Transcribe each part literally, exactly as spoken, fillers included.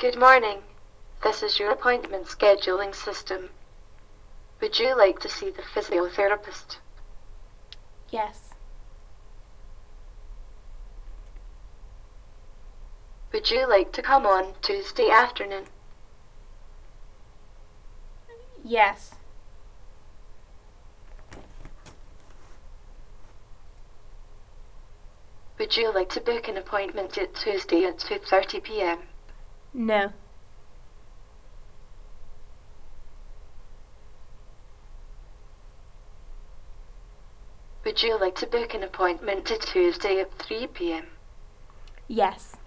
Good morning. This is your appointment scheduling system. Would you like to see the physiotherapist? Yes. Would you like to come on Tuesday afternoon? Yes. Would you like to book an appointment at Tuesday at two thirty p m? No. Would you like to book an appointment at Tuesday at three p m? Yes.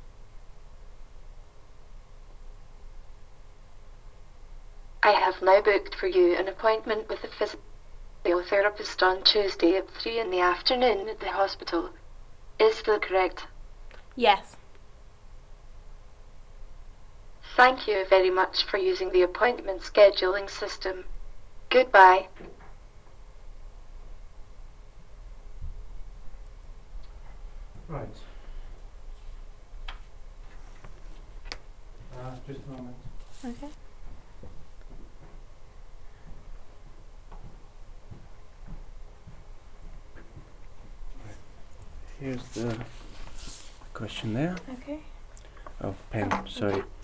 I have now booked for you an appointment with a physiotherapist on Tuesday at three in the afternoon at the hospital. Is that correct? Yes. Thank you very much for using the appointment scheduling system. Goodbye. Right. Uh, just a moment. Okay. Here's the questionnaire. Okay. Oh, pen, sorry.